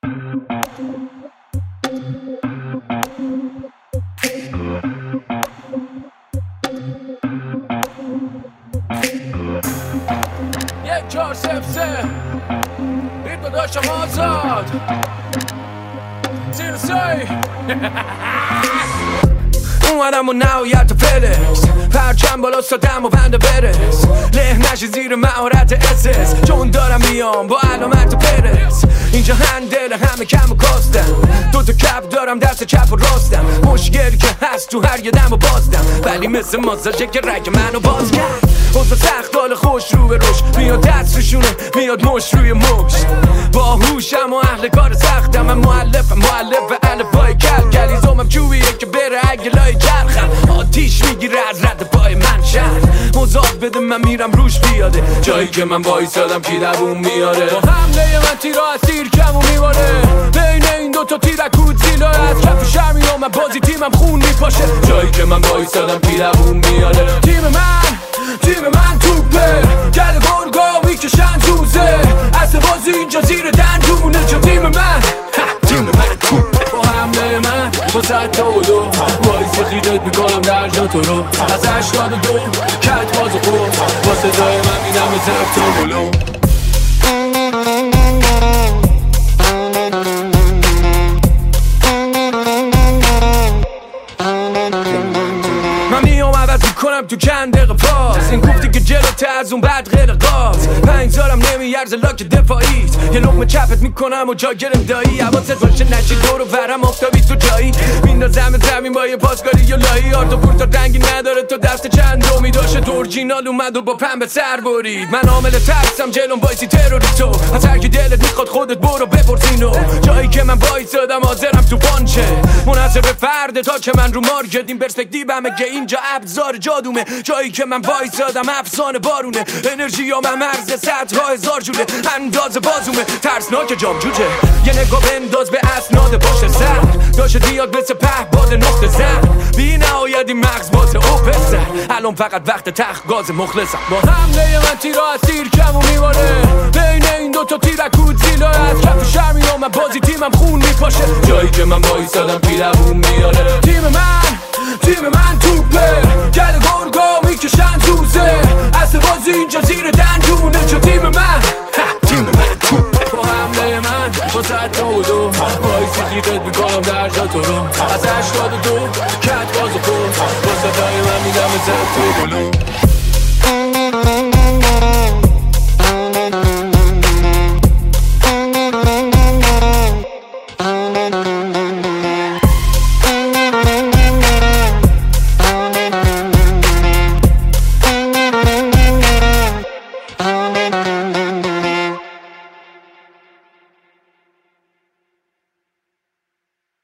یک چهار سف سه ریتم داشتم آزاد زیر سی اومدم و نهایت فلکس پرچم بالا سادم و بنده برس له نشی زیر مهارت اسس چون دارم میام با علامت پرس اینجا هندل همه کم و کاستم دوتا کپ دارم دست چپ و راستم مشکلی که هست تو هر یه دم و بازدم ولی مثل ماساژه که رگ منو باز کرد اوضا سخت حال خوش رو به روش میاد دست روشونه میاد مش روی مش با هوشم و اهل کار سختم من مؤلف الفبای کلیزومم چوبیه که بره اگه لای جرخم آتیش میگیره از رد پای من شهر مزاق بده من میرم روش بیاده جایی که من وایسادم کی دووم میاره با حمله من تیرا از تیر کمو میباره بین این دوتا تیرک کودزیلا از کف شهر میام من بازی تیمم خون میپاشه جایی که من وایسادم کی دووم میاره تیم من توپه گل گرگا میکشن توزه اصل بازی اینجا زیر دندونه چون تیم من توپه با حمله من با صد تا و دو وایسی خیدت میکنم در جا تو رو از 82 کت باز و خود با صدای من میدم به زرب تا بلو من میام عوض میکنم تو چند دقیقه پاس این گفتی که جلوته از اون بعد غیر قاس 5 سالم نمیارزه لاک دفاعیت یه لقمه چپت میکنم و جا گرم دایی حواست باشه نشی دور و ورم افتابی تو جایی میندازم زمین با یه پاسکاری یا لایی آرتو پورتا رنگی نداره تو دست چند دومی داشت اورجینال اومد و با پنبه سر برید من عامل ترسم جلوم وایسی تروریستو از هر کی دلت میخواد خودت برو بپرسینو جایی که من وایسادم حاضرم تو پانچه منحصر به فرد تا که من رو مارکت این پرسپکتیومه که اینجا ابزار جادومه جایی که من وایسادم افسانه بارونه انرژی ها من مرز 100,000 جوله انداز بازومه ترسناک جام جوجه یه نگاه بنداز به اسناد باشه سر داشت دیاد مثل پهباد نقطه زن بی نهایت این مغز باز اوپسر الان فقط وقت تخت گاز مخلصم با حمله من تیرا از تیر کمو میباره بین این دوتا تیرک کودزیلا از کف شهر میام من بازی تیمم خون میپاشه جایی که من وایسادم کی دووم میاره تیم من توپه گل گرگا میکشن توزه اصل بازی اینجا زیر دندونه چون تیم من توپه با حمله من با صد تا و دو وایسی خیدت میکنم در جا تو رو از 82 کت باز و خود با صدای من میدم به زد تو بلو